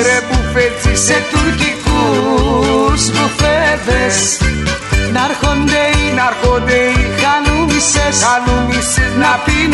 ρε μπουφέτσι, σε τουρκικούς μπουφέδες. Νάρχονται οι χανούμισες, χανούμισες να πίνουν